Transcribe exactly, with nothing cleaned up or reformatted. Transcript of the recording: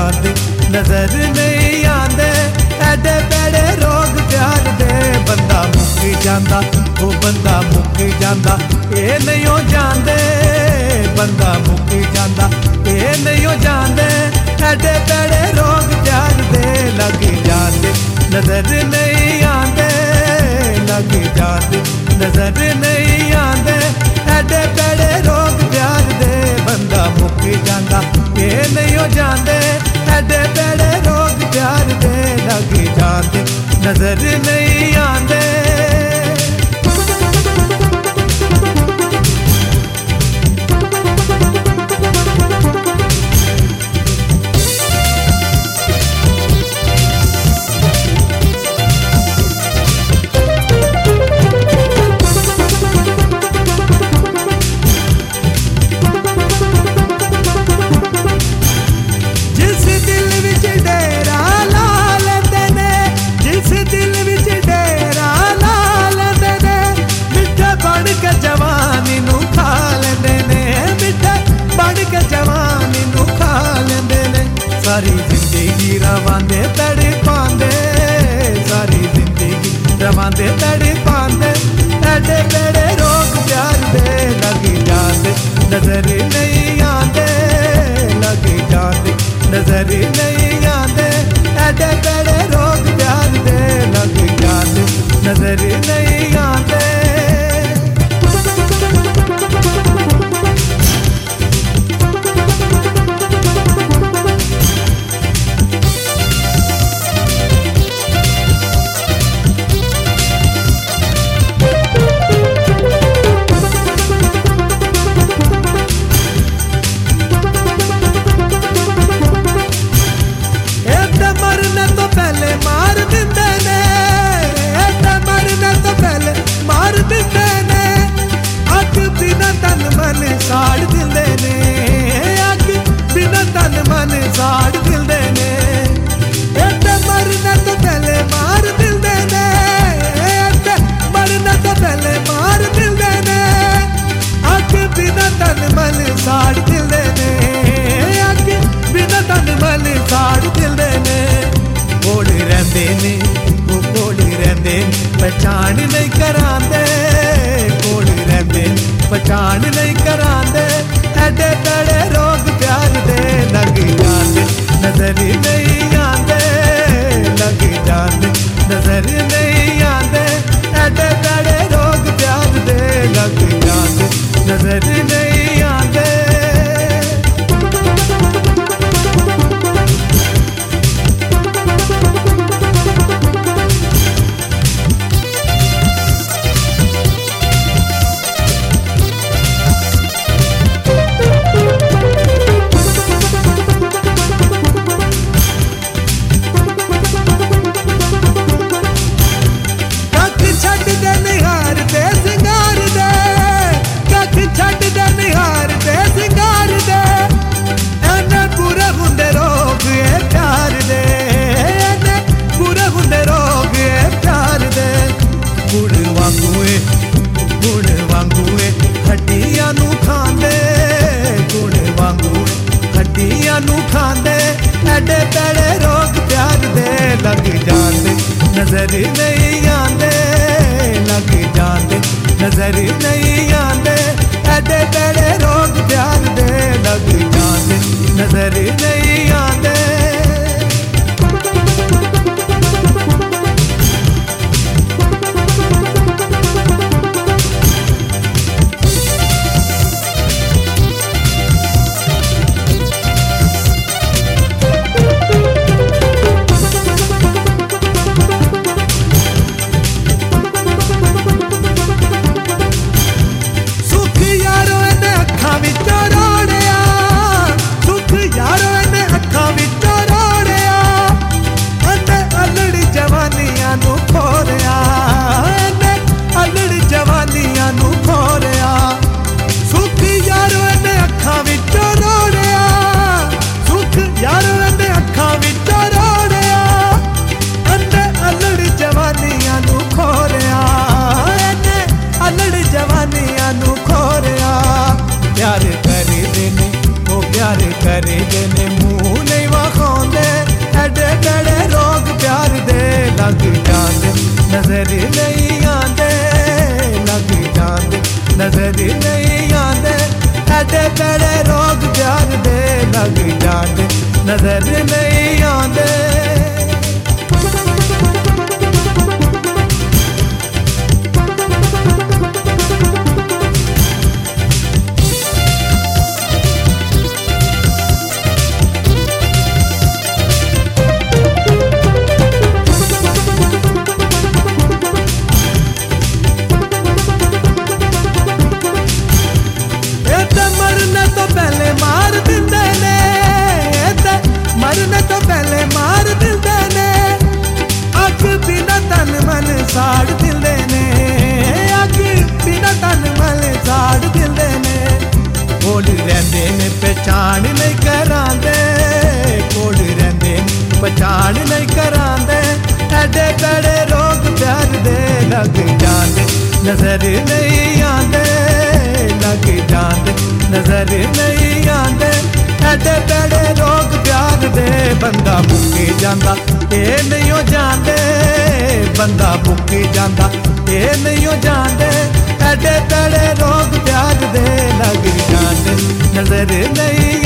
जाते नजर नहीं आते। एडे पैड़े रोग प्यार दे बंदा मुक्की जाता, वो बंदा मुक्की जाता ये नहीं हो जाते। बंदा मुक्की जाता ये नहीं हो जाते। एडे पैड़े रोग प्यार दे लगी जाते नजर नहीं आते। लगी जाते नजर नहीं आते। एडे पैड़े रोग प्यार दे बंदा मुक्की जाता ये नहीं हो जाते। एडे पैड़े रोग प्यार दे लगी जाते नजर नहीं आते। सारी जिंदगी रवांदे तड़ी पांदे, सारी जिंदगी रवांदे तड़ी पांदे। एडे पेड़े रोग प्यार दे लगी जाते नजर नहीं आते। लगी जाते नजर नहीं आते। एडे पेड़े रोग प्यार दे लगी जाते नजर नहीं आते। साड़ दिंदे ने अग बिना तन मन साड़ दिंदे ने। एडे मरने तो पहले मार दिंदे ने। एडे मरने तो पहले मार दिंदे ने। अग बिना तन मन साड़ दिंदे ने। अग बिना तन मन साड़ दिंदे ने। कोल रहंदे ने वो कोल रहंदे पहचान नहीं करांदे। कोल रहंदे पहचान नहीं करांदे। एडे पैड़े रोग प्यार दे लगी जाते नजर नहीं आते। लगी जाते नजर नहीं आते। एडे पैड़े रोग प्यार दे लगी जाते नजर नहीं आते। एडे पैड़े रोग प्यार दे लग जाते नजर नहीं आते। लग जाते नजर नहीं आते। एडे पैड़े रोग प्यार दे लग जाते नजर नहीं आते। प्यार करे देने वो प्यार करे देने मुँह नहीं वखाने। एडे बड़े रोग प्यार दे लग जांदे नजर नहीं आंदे लग जांदे नजर नहीं आंदे एडे बड़े रोग प्यार दे लग जांदे नजर नहीं आंदे मार दिंदे ने मरने तो पहले मार दिंदे ने अग बिना तन मन साड़ दिंदे ने अग बिना तन मन साड़ दिंदे ने कोल रहंदे ने पहचान नहीं करांदे कोल रहंदे पहचान नहीं करांदे एडे बड़े रोग प्यार दे लग जांदे नजर नहीं आंदे लग जांदे नजर नहीं आंदे एडे बड़े रोग प्यार दे बंदा मुक्की जांदा ए नहीं हो जांदे बंदा मुक्की जांदा ए नहीं हो जांदे एडे बड़े रोग प्यार दे लग जांदे नजर नहीं